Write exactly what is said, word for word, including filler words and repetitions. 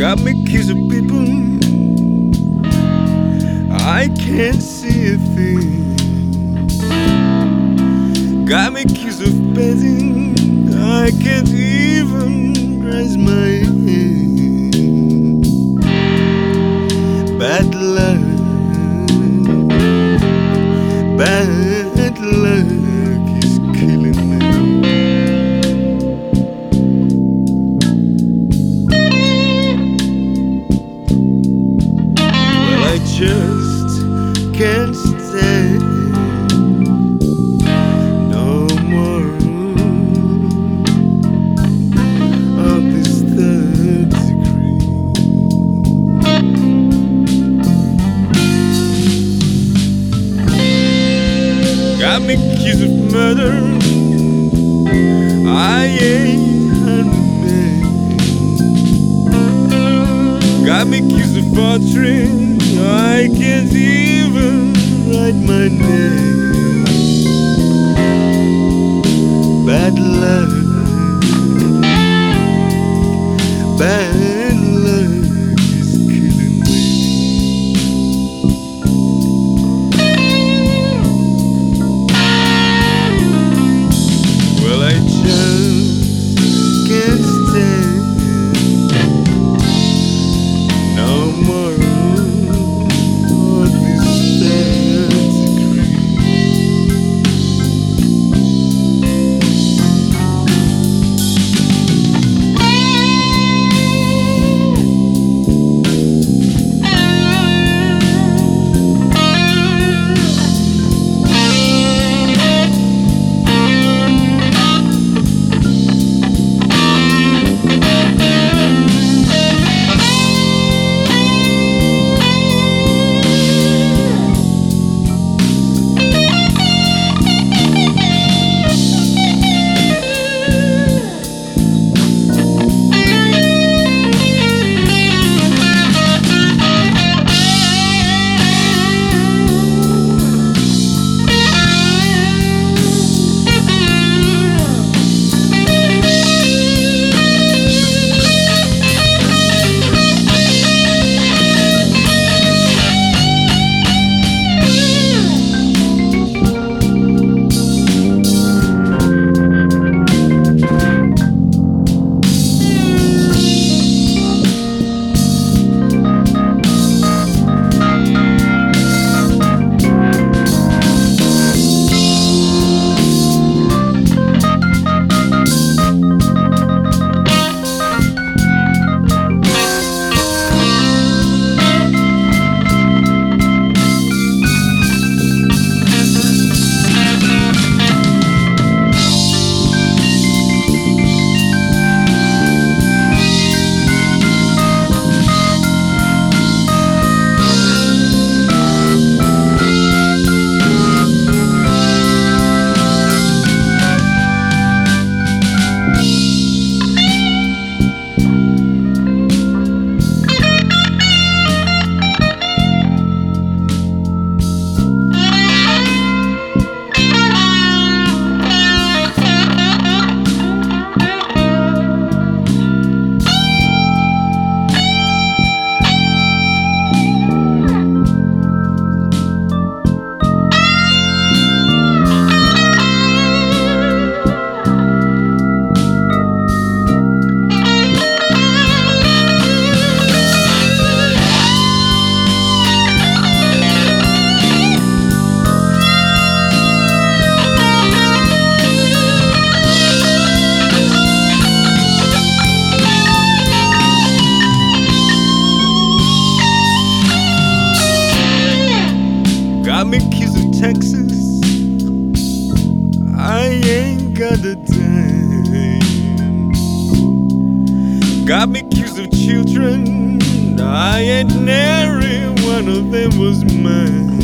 Got me kissing people, I can't see a thing. Got me kissing petting, I can't even raise my hand. Bad luck, bad luck is killing me. Well, I just can't stand no more of this third degree. Got me accused of murder, I ain't hungry man. Got me accused of torture, I can't even write my name. Bad luck, bad luck is killing me. Well, I just can't stand no more of this third degree. Got me keys in Texas, I ain't got a dime. Got me keys of children, I ain't nary one of them was mine.